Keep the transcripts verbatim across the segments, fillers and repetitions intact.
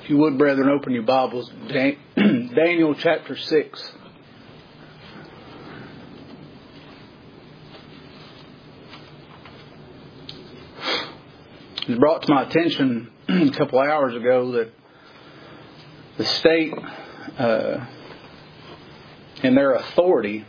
If you would, brethren, open your Bibles. Daniel chapter six. It was brought to my attention a couple of hours ago that the state, uh, in their authority,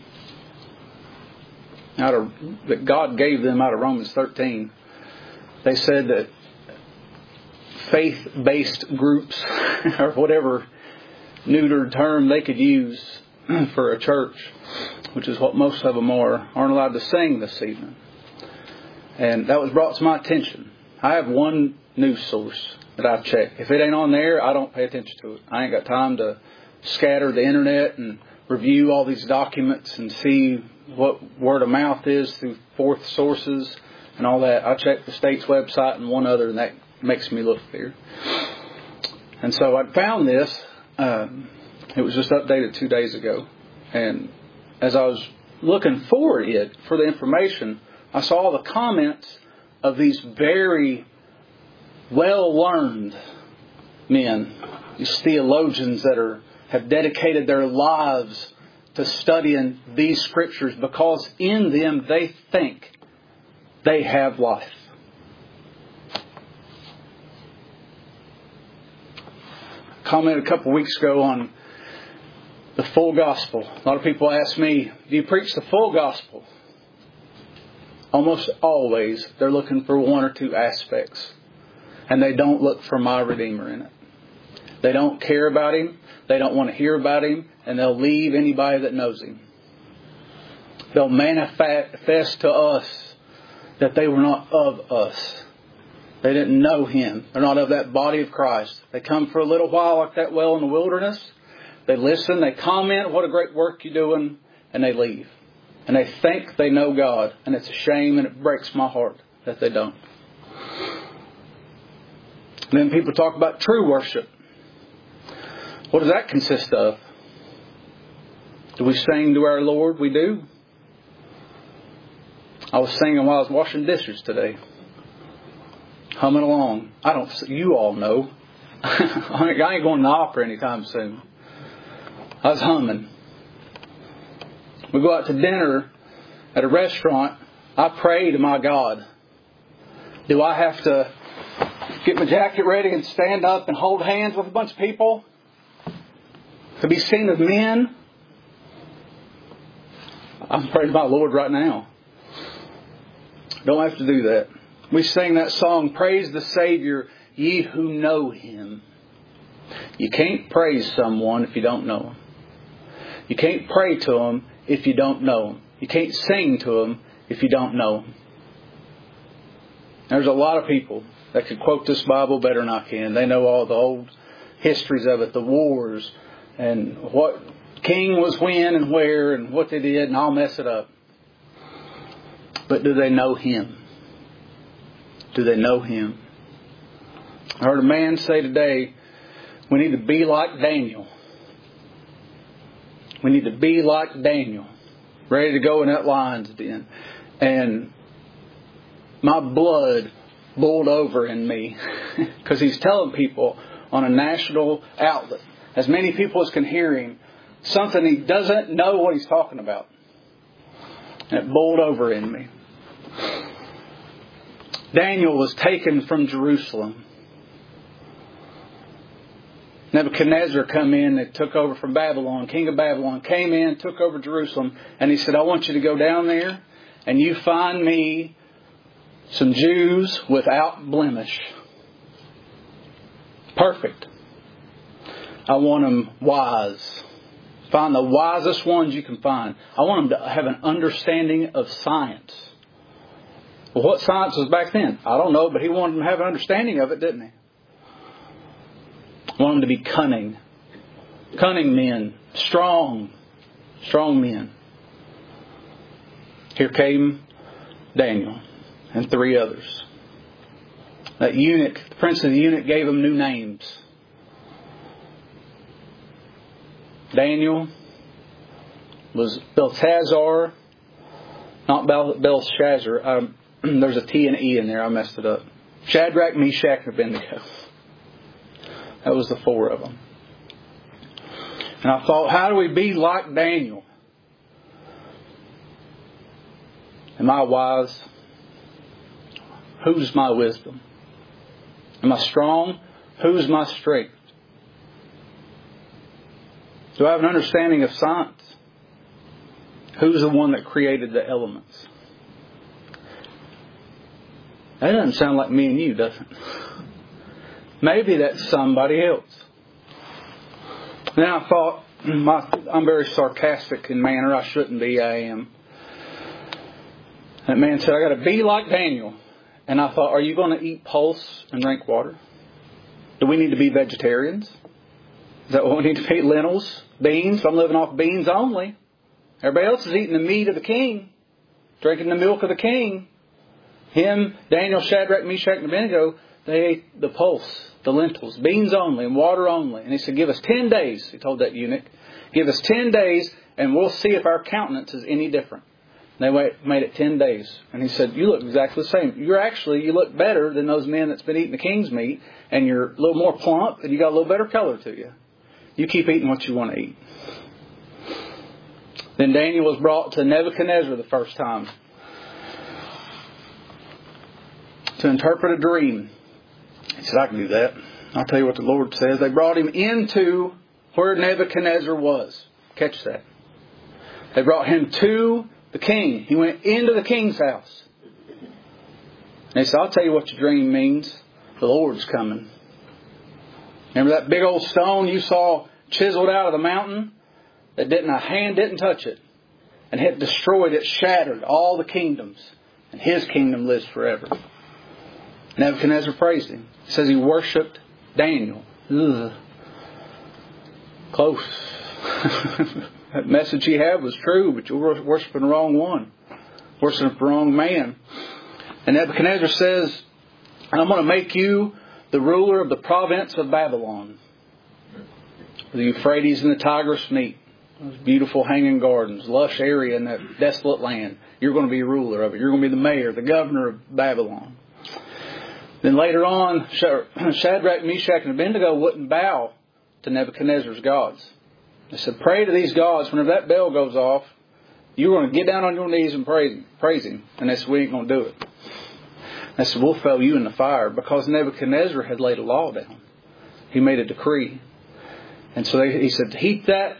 out of that God gave them out of Romans thirteen, they said that faith-based groups, or whatever neutered term they could use for a church, which is what most of them are, aren't allowed to sing this evening. And that was brought to my attention. I have one news source that I check. If it ain't on there, I don't pay attention to it. I ain't got time to scatter the internet and review all these documents and see what word of mouth is through fourth sources and all that. I check the state's website and one other, and that makes me look there. And so I found this. Um, it was just updated two days ago. And as I was looking for it, for the information, I saw the comments of these very well-learned men, these theologians that are have dedicated their lives to studying these scriptures because in them they think they have life. I commented a couple of weeks ago on the full gospel. A lot of people ask me, do you preach the full gospel? Almost always they're looking for one or two aspects. And they don't look for my Redeemer in it. They don't care about Him. They don't want to hear about Him. And they'll leave anybody that knows Him. They'll manifest to us that they were not of us. They didn't know Him. They're not of that body of Christ. They come for a little while like that well in the wilderness. They listen. They comment, what a great work you're doing. And they leave. And they think they know God. And it's a shame and it breaks my heart that they don't. And then people talk about true worship. What does that consist of? Do we sing to our Lord? We do. I was singing while I was washing dishes today. Humming along. I don't, you all know. I ain't going to the opera anytime soon. I was humming. We go out to dinner at a restaurant. I pray to my God. Do I have to get my jacket ready and stand up and hold hands with a bunch of people to be seen of men? I'm praying to my Lord right now. Don't have to do that. We sing that song, Praise the Savior, ye who know Him. You can't praise someone if you don't know Him. You can't pray to Him if you don't know Him. You can't sing to Him if you don't know Him. There's a lot of people that could quote this Bible better than I can. They know all the old histories of it, the wars, and what king was when and where and what they did, and I'll mess it up. But do they know Him? Do they know Him? I heard a man say today, we need to be like Daniel. We need to be like Daniel. Ready to go in that lion's den. And my blood boiled over in me. Because he's telling people on a national outlet, as many people as can hear him, something he doesn't know what he's talking about. And it boiled over in me. Daniel was taken from Jerusalem. Nebuchadnezzar come in and took over from Babylon. King of Babylon came in, took over Jerusalem. And he said, I want you to go down there and you find me some Jews without blemish. Perfect. I want them wise. Find the wisest ones you can find. I want them to have an understanding of science. Well, what science was back then? I don't know, but he wanted them to have an understanding of it, didn't he? Wanted them to be cunning. Cunning men. Strong. Strong men. Here came Daniel and three others. That eunuch, the prince of the eunuch, gave them new names. Daniel was Belteshazzar, not Bel- Belshazzar. Um, there's a T and E in there. I messed it up. Shadrach, Meshach, and Abednego. That was the four of them. And I thought, how do we be like Daniel? Am I wise? Who's my wisdom? Am I strong? Who's my strength? Do I have an understanding of science? Who's the one that created the elements? That doesn't sound like me and you, does it? Maybe that's somebody else. Then I thought, my, I'm very sarcastic in manner. I shouldn't be. I am. That man said, I got to be like Daniel. And I thought, are you going to eat pulse and drink water? Do we need to be vegetarians? Is that what we need to be? Lentils, beans? I'm living off beans only. Everybody else is eating the meat of the king, drinking the milk of the king. Him, Daniel, Shadrach, Meshach, and Abednego, they ate the pulse, the lentils, beans only and water only. And he said, give us ten days, he told that eunuch. Give us ten days and we'll see if our countenance is any different. And they made it ten days. And he said, you look exactly the same. You're actually, you look better than those men that's been eating the king's meat. And you're a little more plump and you got a little better color to you. You keep eating what you want to eat. Then Daniel was brought to Nebuchadnezzar the first time to interpret a dream. He said, I can do that. I'll tell you what the Lord says. They brought him into where Nebuchadnezzar was. Catch that. They brought him to the king. He went into the king's house. And he said, I'll tell you what your dream means. The Lord's coming. Remember that big old stone you saw chiseled out of the mountain? That didn't, a hand didn't touch it. And it destroyed, it shattered all the kingdoms. And his kingdom lives forever. Nebuchadnezzar praised him. It says he worshipped Daniel. Ugh. Close. That message he had was true, but you're worshiping the wrong one. Worshiping the wrong man. And Nebuchadnezzar says, and I'm going to make you the ruler of the province of Babylon. The Euphrates and the Tigris meet. Those beautiful hanging gardens, lush area in that desolate land. You're going to be ruler of it. You're going to be the mayor, the governor of Babylon. Then later on, Shadrach, Meshach, and Abednego wouldn't bow to Nebuchadnezzar's gods. They said, pray to these gods. Whenever that bell goes off, you're going to get down on your knees and praise him. Praise him. And they said, we ain't going to do it. They said, we'll throw you in the fire, because Nebuchadnezzar had laid a law down. He made a decree. And so they, he said, heat that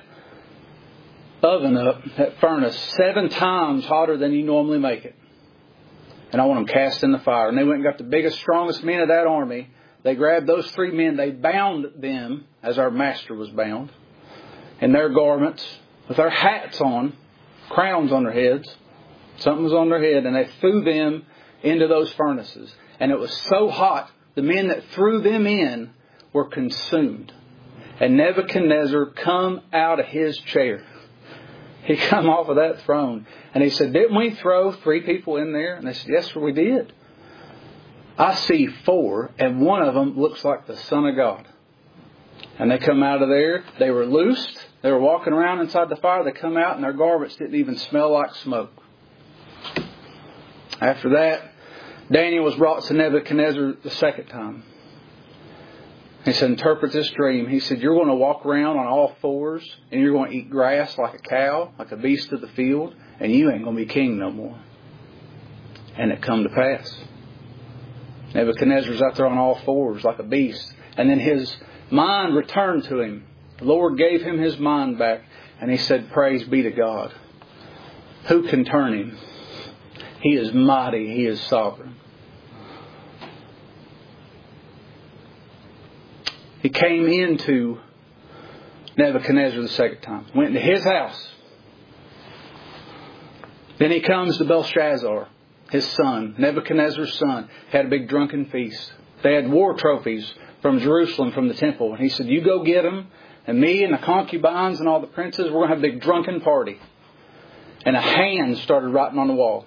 oven up, that furnace, seven times hotter than you normally make it. And I want them cast in the fire. And they went and got the biggest, strongest men of that army. They grabbed those three men. They bound them, as our master was bound, in their garments, with their hats on, crowns on their heads. Something was on their head. And they threw them into those furnaces. And it was so hot, the men that threw them in were consumed. And Nebuchadnezzar come out of his chair. He come off of that throne. And he said, didn't we throw three people in there? And they said, yes, sir, we did. I see four, and one of them looks like the Son of God. And they come out of there. They were loosed. They were walking around inside the fire. They come out, and their garments didn't even smell like smoke. After that, Daniel was brought to Nebuchadnezzar the second time. He said, interpret this dream. He said, you're going to walk around on all fours, and you're going to eat grass like a cow, like a beast of the field, and you ain't going to be king no more. And it come to pass. Nebuchadnezzar's out there on all fours like a beast. And then his mind returned to him. The Lord gave him his mind back, and he said, praise be to God. Who can turn him? He is mighty. He is sovereign. He came into Nebuchadnezzar the second time. Went into his house. Then he comes to Belshazzar, his son, Nebuchadnezzar's son. Had a big drunken feast. They had war trophies from Jerusalem, from the temple. And he said, you go get them. And me and the concubines and all the princes, we're going to have a big drunken party. And a hand started writing on the wall.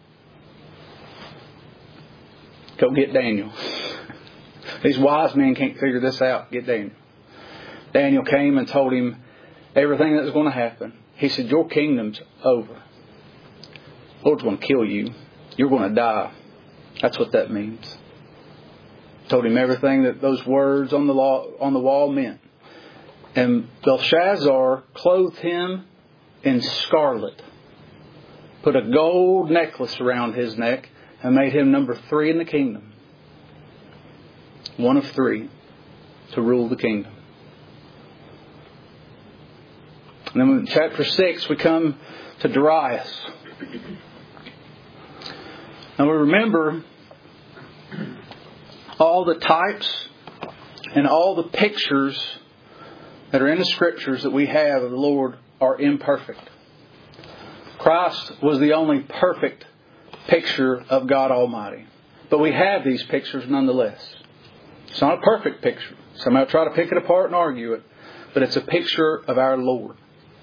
Go get Daniel. These wise men can't figure this out. Get Daniel. Daniel came and told him everything that was going to happen. He said, your kingdom's over. The Lord's going to kill you. You're going to die. That's what that means. Told him everything that those words on the law, on the wall meant. And Belshazzar clothed him in scarlet, put a gold necklace around his neck, and made him number three in the kingdom. One of three to rule the kingdom. And then in chapter six, we come to Darius. Now we remember all the types and all the pictures that are in the Scriptures that we have of the Lord are imperfect. Christ was the only perfect picture of God Almighty. But we have these pictures nonetheless. It's not a perfect picture. Somebody will try to pick it apart and argue it. But it's a picture of our Lord.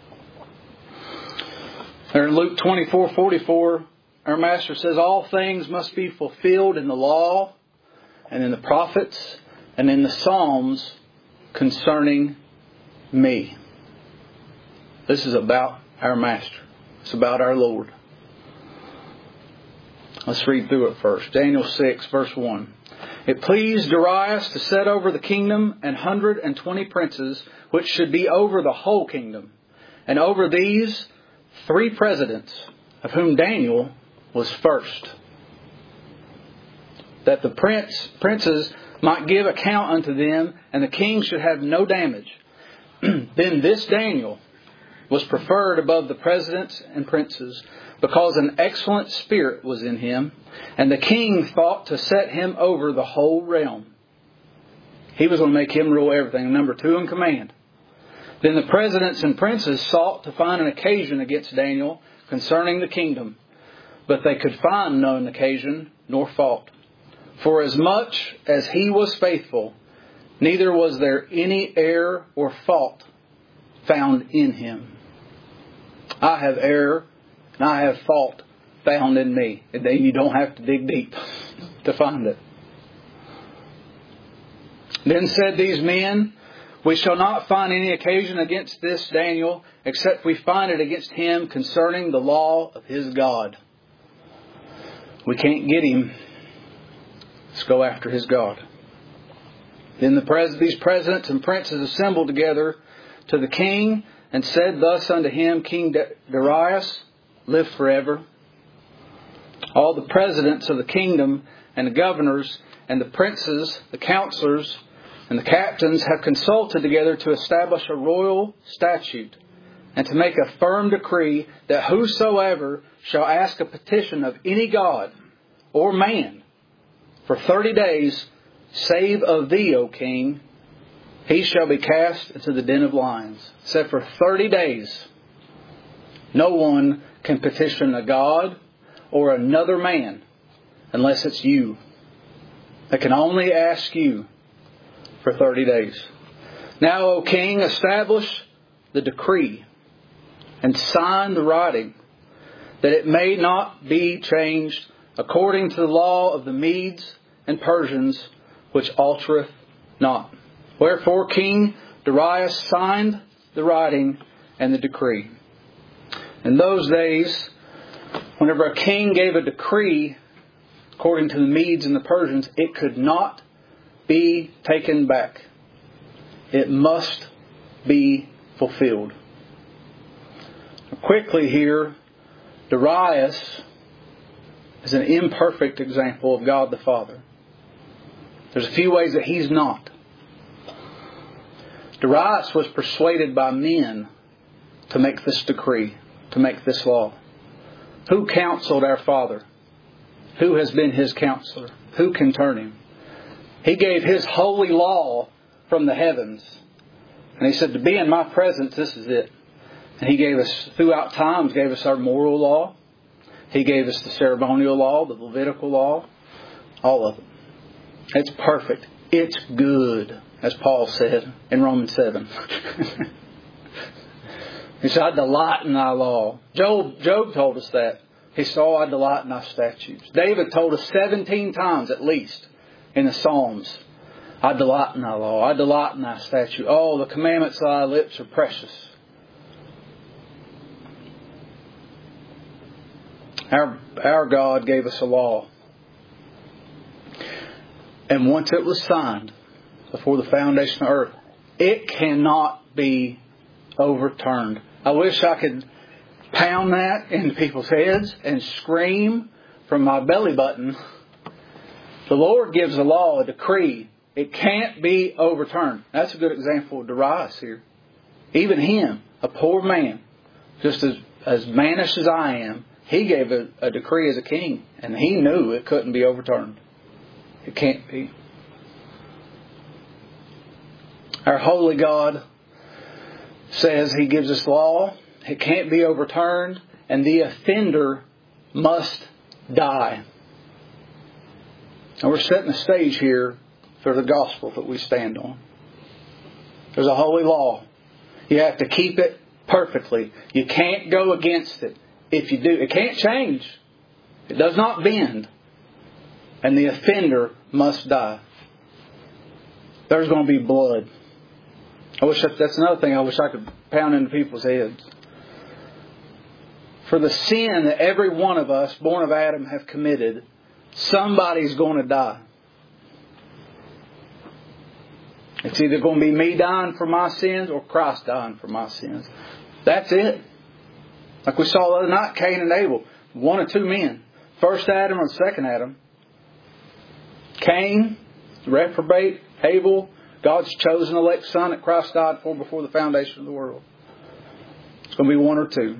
There in Luke twenty-four forty-four, our Master says, all things must be fulfilled in the law and in the prophets and in the Psalms concerning me. This is about our Master. It's about our Lord. Let's read through it first. Daniel six, verse one. It pleased Darius to set over the kingdom an hundred and twenty princes, which should be over the whole kingdom. And over these three presidents, of whom Daniel was first. That the prince, princes might give account unto them, and the king should have no damage. Then this Daniel was preferred above the presidents and princes, because an excellent spirit was in him, and the king thought to set him over the whole realm. He was going to make him rule everything, number two in command. Then the presidents and princes sought to find an occasion against Daniel concerning the kingdom, but they could find none occasion nor fault. For as much as he was faithful, neither was there any error or fault found in him. I have error and I have fault found in me. And then you don't have to dig deep to find it. Then said these men, we shall not find any occasion against this Daniel, except we find it against him concerning the law of his God. We can't get him. Let's go after his God. Then the pres- these presidents and princes assembled together to the king and said thus unto him, King Darius, live forever. All the presidents of the kingdom and the governors and the princes, the counselors, and the captains have consulted together to establish a royal statute and to make a firm decree that whosoever shall ask a petition of any god or man for thirty days, save of thee, O king, he shall be cast into the den of lions. Said for thirty days, no one can petition a god or another man unless it's you. They can only ask you for thirty days. Now, O king, establish the decree and sign the writing, that it may not be changed according to the law of the Medes and Persians, which altereth not. Wherefore King Darius signed the writing and the decree. In those days, whenever a king gave a decree according to the Medes and the Persians, it could not be taken back. It must be fulfilled. Quickly here, Darius is an imperfect example of God the Father. There's a few ways that he's not. Darius was persuaded by men to make this decree, to make this law. Who counseled our Father? Who has been his counselor? Who can turn him? He gave his holy law from the heavens. And he said, to be in my presence, this is it. And he gave us, throughout times, gave us our moral law. He gave us the ceremonial law, the Levitical law, all of it. It's perfect. It's good, as Paul said in Romans seven. He said, I delight in thy law. Job, Job told us that. He said, oh, I delight in thy statutes. David told us seventeen times at least in the Psalms, I delight in thy law. I delight in thy statute. Oh, the commandments of thy lips are precious. Our, our God gave us a law. And once it was signed before the foundation of earth, it cannot be overturned. I wish I could pound that into people's heads and scream from my belly button. The Lord gives a law, a decree. It can't be overturned. That's a good example of Darius here. Even him, a poor man, just as, as mannish as I am, he gave a, a decree as a king, and he knew it couldn't be overturned. It can't be. Our holy God says He gives us law. It can't be overturned, and the offender must die. And we're setting the stage here for the gospel that we stand on. There's a holy law. You have to keep it perfectly. You can't go against it. If you do, it can't change. It does not bend. And the offender must die. There's going to be blood. I wish that, that's another thing I wish I could pound into people's heads. For the sin that every one of us, born of Adam, have committed, somebody's going to die. It's either going to be me dying for my sins or Christ dying for my sins. That's it. Like we saw the other night, Cain and Abel. One of two men. First Adam or the second Adam. Cain, reprobate. Abel, God's chosen elect son that Christ died for before the foundation of the world. It's going to be one or two.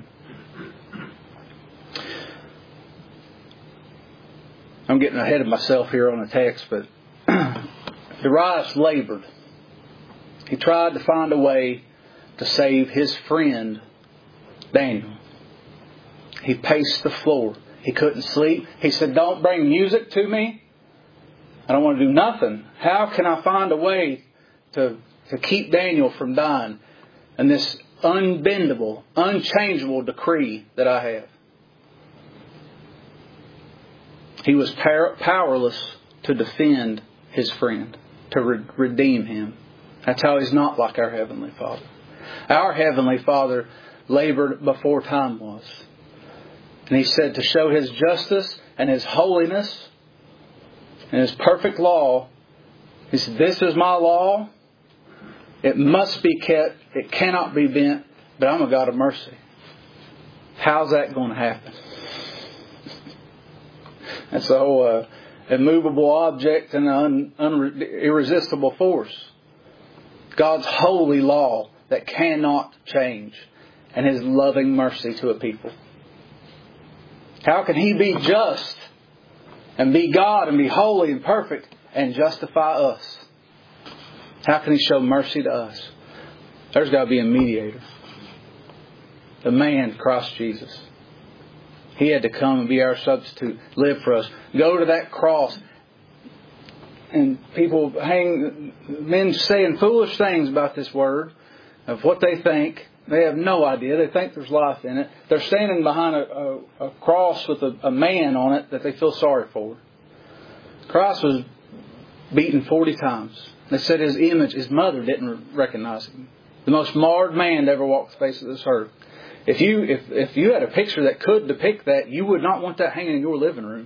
I'm getting ahead of myself here on the text, but Darius labored. He tried to find a way to save his friend Daniel. He paced the floor. He couldn't sleep. He said, "Don't bring music to me. I don't want to do nothing. How can I find a way to, to keep Daniel from dying and this unbendable, unchangeable decree that I have?" He was power, powerless to defend his friend, to re- redeem him. That's how He's not like our Heavenly Father. Our Heavenly Father labored before time was. And He said to show His justice and His holiness and His perfect law, He said, "This is my law. It must be kept. It cannot be bent. But I'm a God of mercy." How's that going to happen? That's a whole uh, immovable object and an un, un, irresistible force. God's holy law that cannot change, and His loving mercy to a people. How can He be just and be God and be holy and perfect and justify us? How can He show mercy to us? There's got to be a mediator. The man, Christ Jesus. He had to come and be our substitute, live for us. Go to that cross. And people hang, men saying foolish things about this word, of what they think. They have no idea. They think there's life in it. They're standing behind a, a, a cross with a, a man on it that they feel sorry for. Christ was beaten forty times. They said His image, His mother didn't recognize Him. The most marred man to ever walk the face of this earth. If you if if you had a picture that could depict that, you would not want that hanging in your living room.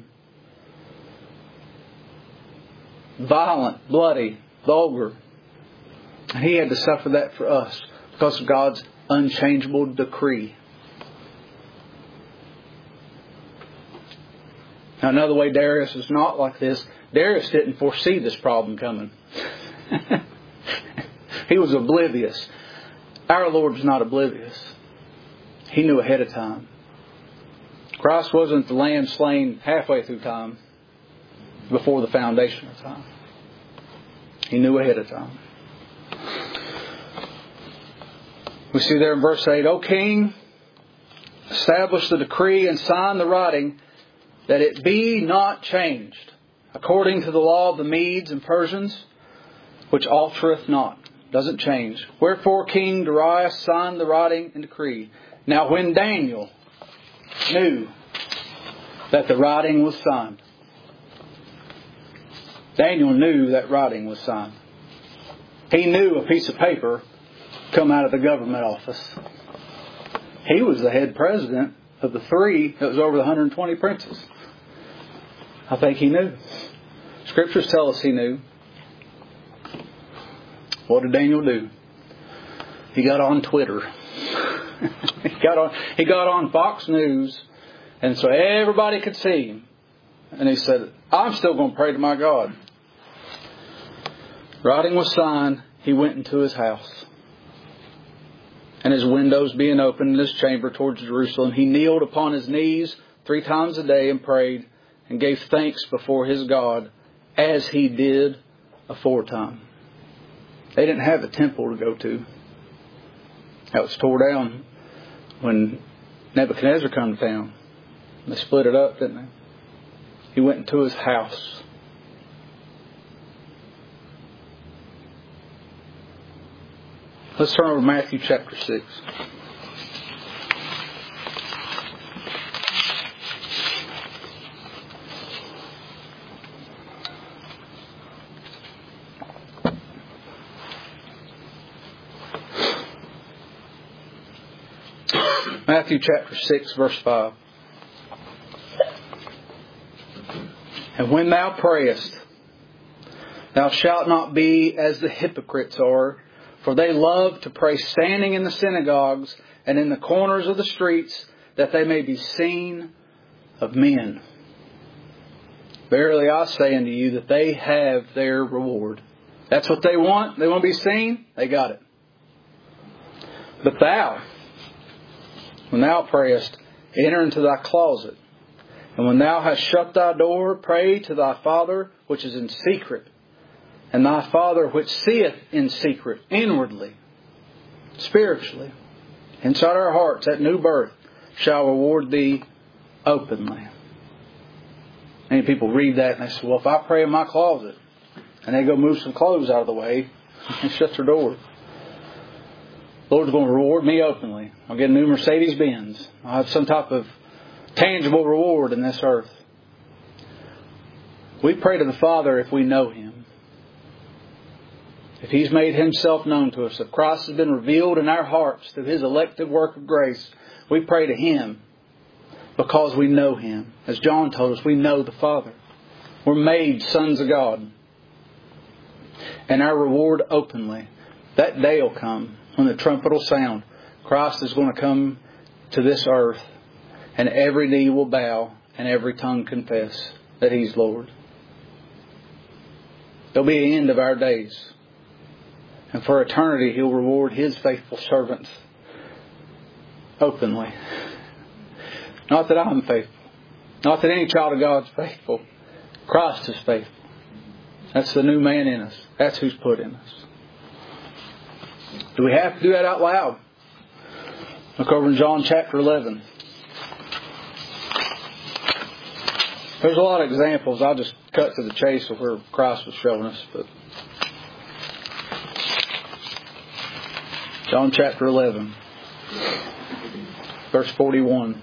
Violent, bloody, vulgar. And He had to suffer that for us because of God's unchangeable decree. Now, another way Darius is not like this. Darius didn't foresee this problem coming. He was oblivious. Our Lord's not oblivious. He knew ahead of time. Christ wasn't the lamb slain halfway through time, before the foundation of time. He knew ahead of time. We see there in verse eight, "O King, establish the decree and sign the writing, that it be not changed, according to the law of the Medes and Persians, which altereth not." Doesn't change. "Wherefore King Darius signed the writing and decree. Now when Daniel knew that the writing was signed." Daniel knew that writing was signed. He knew a piece of paper come out of the government office. He was the head president of the three that was over the one hundred twenty princes. I think he knew. Scriptures tell us he knew. What did Daniel do? He got on Twitter. he got on he got on Fox News, and so everybody could see him. And he said, I'm still going to pray to my God. Writing was signed, he went into his house. And his windows being opened in his chamber towards Jerusalem, he kneeled upon his knees three times a day and prayed and gave thanks before his God as he did aforetime. They didn't have a temple to go to. That was tore down when Nebuchadnezzar came to town. They split it up, didn't they? He went into his house. Let's turn over to Matthew chapter six. Matthew chapter six, verse five. And when thou prayest, thou shalt not be as the hypocrites are, for they love to pray standing in the synagogues and in the corners of the streets, that they may be seen of men. Verily I say unto you that they have their reward. That's what they want. They want to be seen. They got it. But thou, when thou prayest, enter into thy closet. And when thou hast shut thy door, pray to thy Father which is in secret. And thy Father which seeth in secret, inwardly, spiritually, inside our hearts, that new birth, shall reward thee openly. Many people read that and they say, well, if I pray in my closet, and they go move some clothes out of the way and shut their door, the Lord's going to reward me openly. I'll get a new Mercedes Benz. I'll have some type of tangible reward in this earth. We pray to the Father if we know Him. If He's made Himself known to us, if Christ has been revealed in our hearts through His elective work of grace, we pray to Him because we know Him. As John told us, we know the Father. We're made sons of God. And our reward openly. That day will come when the trumpet will sound. Christ is going to come to this earth, and every knee will bow and every tongue confess that He's Lord. There'll be an end of our days. And for eternity, He'll reward His faithful servants openly. Not that I'm faithful. Not that any child of God is faithful. Christ is faithful. That's the new man in us. That's who's put in us. Do we have to do that out loud? Look over in John chapter eleven. There's a lot of examples. I'll just cut to the chase of where Christ was showing us. But John chapter eleven, verse forty-one.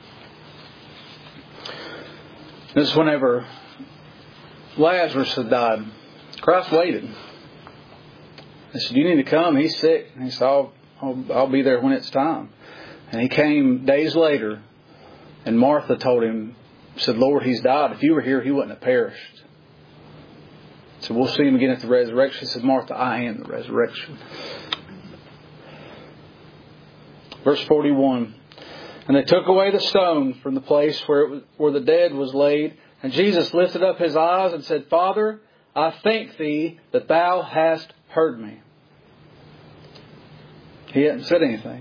This is whenever Lazarus had died. Christ waited. He said, you need to come. He's sick. And he said, I'll, I'll, I'll be there when it's time. And he came days later. And Martha told him, said, Lord, he's died. If you were here, he wouldn't have perished. So we'll see him again at the resurrection. He said, Martha, I am the resurrection. Verse forty-one. And they took away the stone from the place where it was, where the dead was laid. And Jesus lifted up His eyes and said, Father, I thank Thee that Thou hast heard me. He hadn't said anything.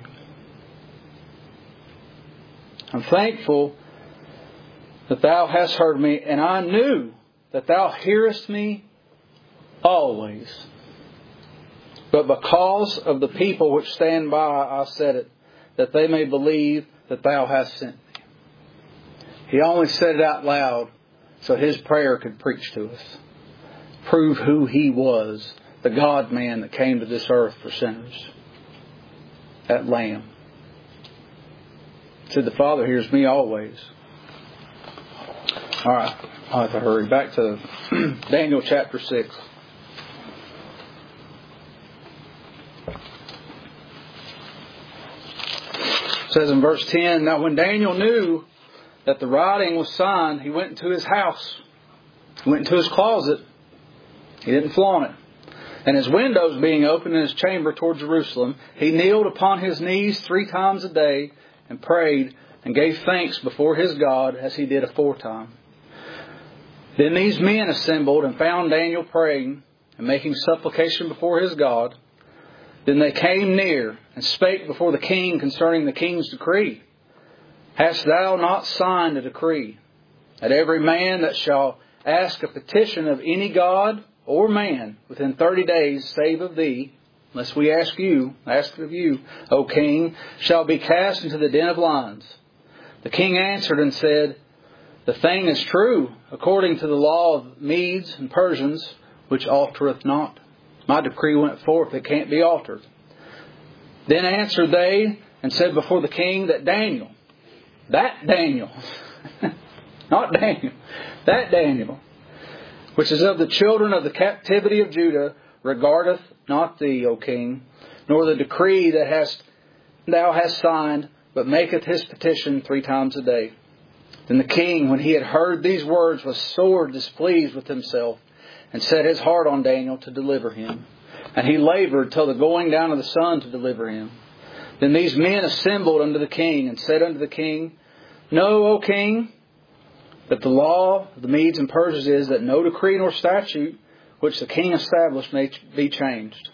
I'm thankful that Thou hast heard me, and I knew that Thou hearest me always. But because of the people which stand by, I said it, that they may believe that Thou hast sent me. He only said it out loud so his prayer could preach to us. Prove who He was, the God-man that came to this earth for sinners. That Lamb. He said, the Father hears me always. All right, I'll have to hurry. Back to Daniel chapter six. It says in verse ten, now when Daniel knew that the writing was signed, he went into his house. He went into his closet. He didn't flaunt it. And his windows being open in his chamber toward Jerusalem, he kneeled upon his knees three times a day and prayed and gave thanks before his God as he did aforetime. Then these men assembled and found Daniel praying and making supplication before his God. Then they came near and spake before the king concerning the king's decree. Hast thou not signed a decree that every man that shall ask a petition of any god or man within thirty days, save of thee, unless we ask you, ask of you, O king, shall be cast into the den of lions? The king answered and said, The thing is true, according to the law of Medes and Persians, which altereth not. My decree went forth, it can't be altered. Then answered they and said before the king that Daniel, that Daniel, not Daniel, that Daniel, which is of the children of the captivity of Judah, regardeth not thee, O king, nor the decree that hast thou hast signed, but maketh his petition three times a day. Then the king, when he had heard these words, was sore displeased with himself, and set his heart on Daniel to deliver him. And he labored till the going down of the sun to deliver him. Then these men assembled unto the king, and said unto the king, Know, O king, that the law of the Medes and Persians is that no decree nor statute which the king established may be changed.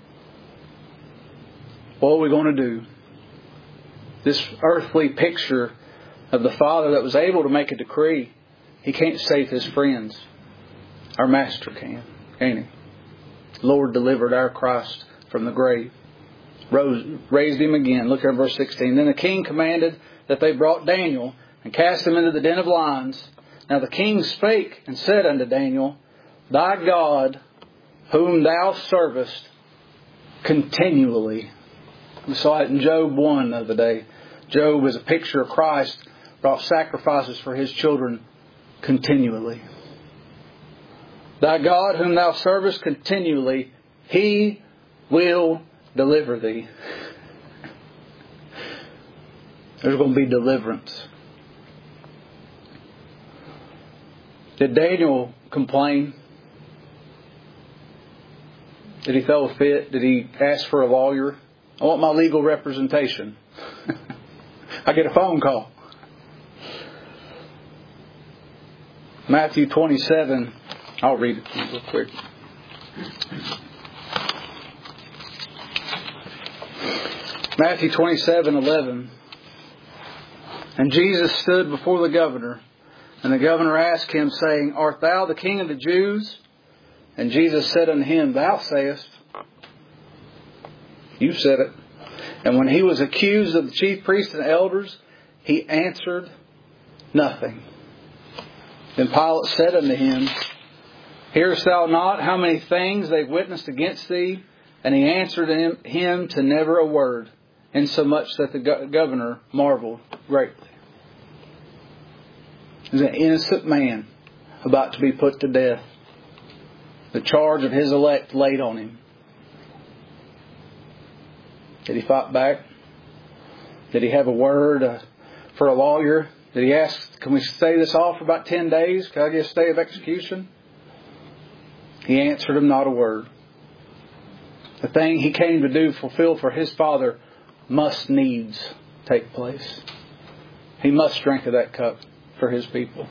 What are we going to do? This earthly picture of the Father that was able to make a decree, He can't save His friends. Our Master can, can't He? The Lord delivered our Christ from the grave, rose, raised Him again. Look at verse sixteen. Then the king commanded that they brought Daniel and cast him into the den of lions. Now the king spake and said unto Daniel, Thy God, whom thou servest continually. We saw it in Job one the other day. Job is a picture of Christ, brought sacrifices for his children continually. Thy God, whom thou servest continually, He will deliver thee. There's going to be deliverance. Did Daniel complain? Did he throw a fit? Did he ask for a lawyer? I want my legal representation. I get a phone call. Matthew twenty-seven. I'll read it real quick. Matthew twenty-seven eleven. And Jesus stood before the governor, and the governor asked him, saying, Art thou the King of the Jews? And Jesus said unto him, Thou sayest. You said it. And when he was accused of the chief priests and elders, he answered nothing. Then Pilate said unto him, Hearest thou not how many things they've witnessed against thee? And he answered him, him to never a word, insomuch that the go- governor marveled greatly. He's an innocent man about to be put to death. The charge of his elect laid on him. Did he fight back? Did he have a word uh, for a lawyer? Did he ask, can we stay this off for about ten days? Can I get a stay of execution? He answered him not a word. The thing he came to do, fulfill for his Father, must needs take place. He must drink of that cup for his people.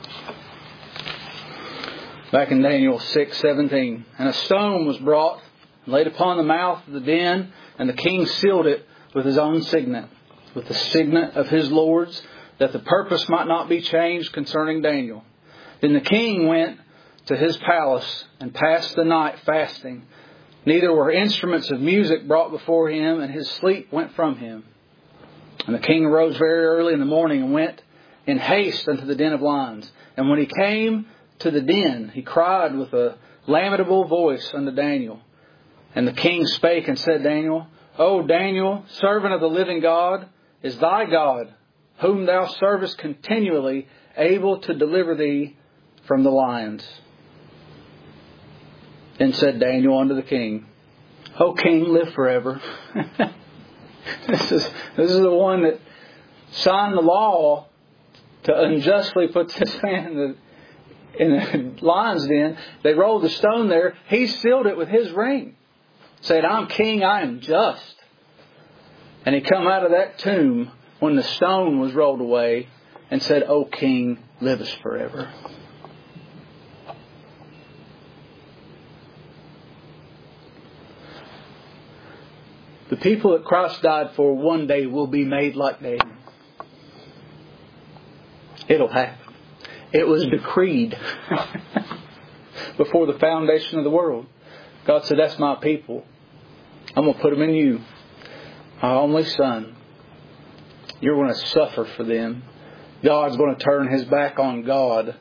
Back in Daniel six seventeen. And a stone was brought and laid upon the mouth of the den, and the king sealed it with his own signet, with the signet of his lords, that the purpose might not be changed concerning Daniel. Then the king went to his palace and passed the night fasting. Neither were instruments of music brought before him, and his sleep went from him. And the king arose very early in the morning and went in haste unto the den of lions. And when he came to the den, he cried with a lamentable voice unto Daniel. And the king spake and said, Daniel, O Daniel, servant of the living God, is thy God, whom thou servest continually, able to deliver thee from the lions? Then said Daniel unto the king, O king, live forever. This is this is the one that signed the law to unjustly put this man in the, in the lion's den. They rolled the stone there. He sealed it with his ring. Said, I'm king, I am just. And he come out of that tomb when the stone was rolled away and said, O king, livest forever. The people that Christ died for one day will be made like Daniel. It'll happen. It was decreed before the foundation of the world. God said, that's my people. I'm going to put them in you. My only son. You're going to suffer for them. God's going to turn His back on God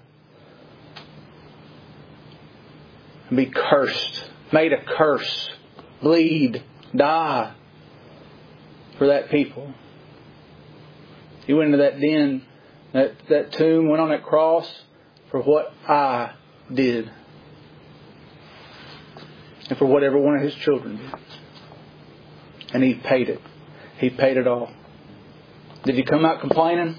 and be cursed. Made a curse. Bleed. Die. For that people. He went into that den, that, that tomb, went on that cross for what I did. And for what every one of His children did. And He paid it. He paid it all. Did He come out complaining?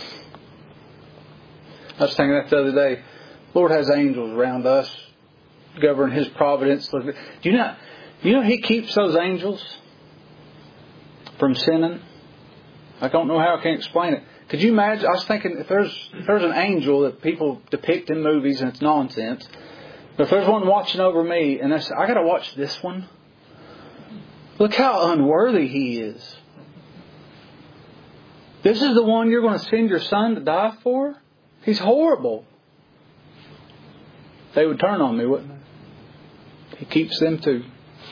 I was thinking that the other day. The Lord has angels around us, govern His providence. Do you know, you know He keeps those angels from sinning? I don't know how I can explain it. Could you imagine? I was thinking if there's if there's an angel that people depict in movies and it's nonsense, but if there's one watching over me and I say, I got to watch this one. Look how unworthy he is. This is the one you're going to send your son to die for? He's horrible. They would turn on me, wouldn't they? He keeps them too.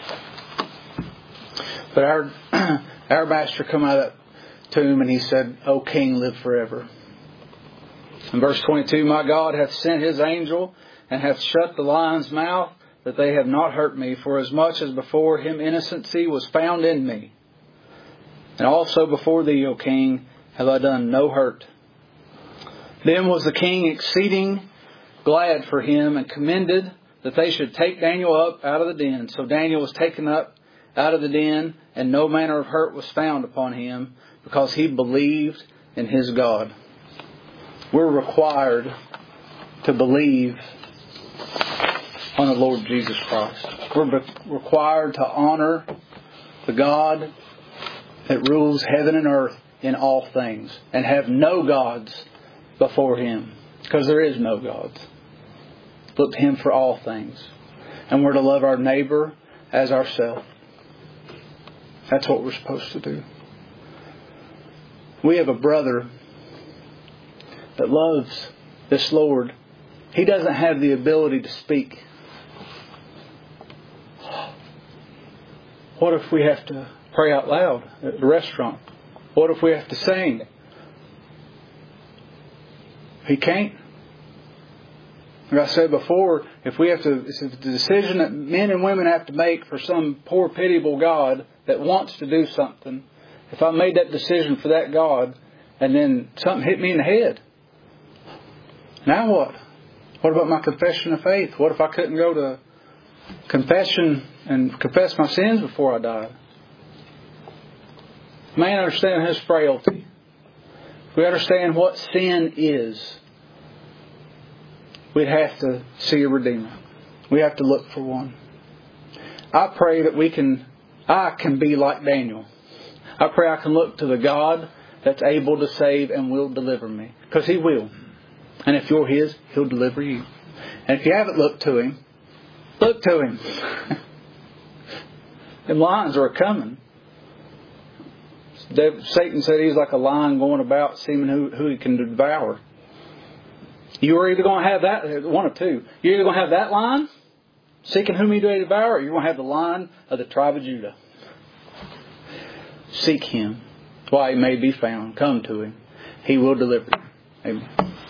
But our our master come out of that tomb and he said, O king, live forever. In verse twenty-two, my God hath sent His angel and hath shut the lion's mouth, that they have not hurt me, for as much as before him innocency was found in me. And also before thee, O king, have I done no hurt. Then was the king exceeding glad for him, and commended that they should take Daniel up out of the den. So Daniel was taken up out of the den, and no manner of hurt was found upon him, because he believed in his God. We're required to believe on the Lord Jesus Christ. We're required to honor the God that rules heaven and earth in all things, and have no gods before Him, because there is no gods. Look to Him for all things. And we're to love our neighbor as ourselves. That's what we're supposed to do. We have a brother that loves this Lord. He doesn't have the ability to speak. What if we have to pray out loud at the restaurant? What if we have to sing? He can't. Like I said before, if we have to, it's a decision that men and women have to make for some poor pitiable God that wants to do something. If I made that decision for that God and then something hit me in the head, now what? What about my confession of faith? What if I couldn't go to confession and confess my sins before I died? Man, understand his frailty. If we understand what sin is, we'd have to see a Redeemer. We have to look for one. I pray that we can, I can be like Daniel. I pray I can look to the God that's able to save and will deliver me. Because He will. And if you're His, He'll deliver you. And if you haven't looked to Him, look to Him. Them lions are coming. Satan said he's like a lion going about seeing who, who he can devour. You are either going to have that, one of two. You're either going to have that lion, seeking whom he may devour, or you're going to have the lion of the tribe of Judah. Seek Him while He may be found. Come to Him. He will deliver you. Amen.